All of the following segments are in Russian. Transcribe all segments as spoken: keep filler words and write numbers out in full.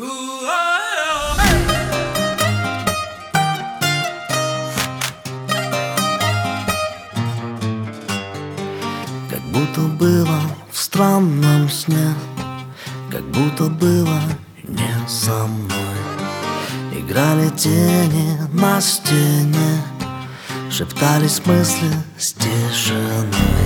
Как будто было в странном сне, как будто было не со мной. Играли тени на стене, шептались мысли с тишиной.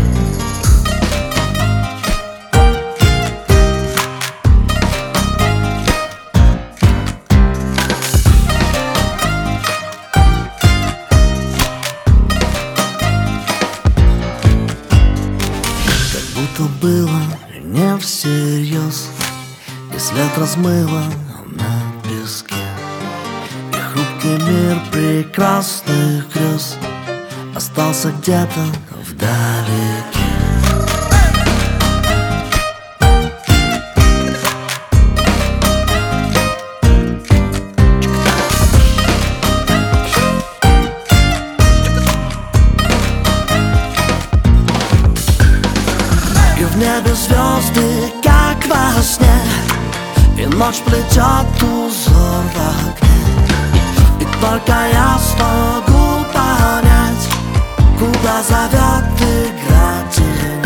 Будто было не всерьез, и след размыло на песке, и хрупкий мир прекрасных грез остался где-то вдалеке. В небе звезды, как во сне, и ночь плетет узор в окне. И только я смогу понять, куда зовет игра теней.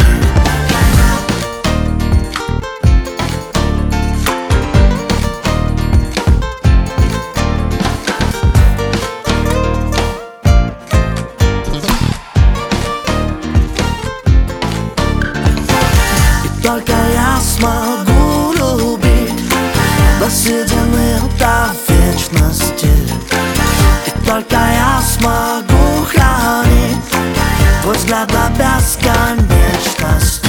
Только я смогу любить до седины, до вечности. И только я смогу хранить твой взгляд до бесконечности.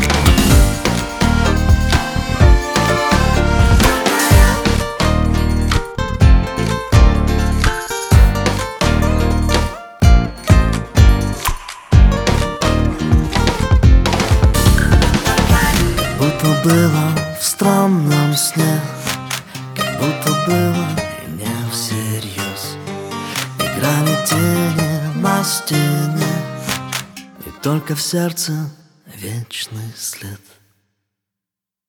Будто было в странном сне, как будто было и не всерьез. Играли тени на стене, и только в сердце вечный след.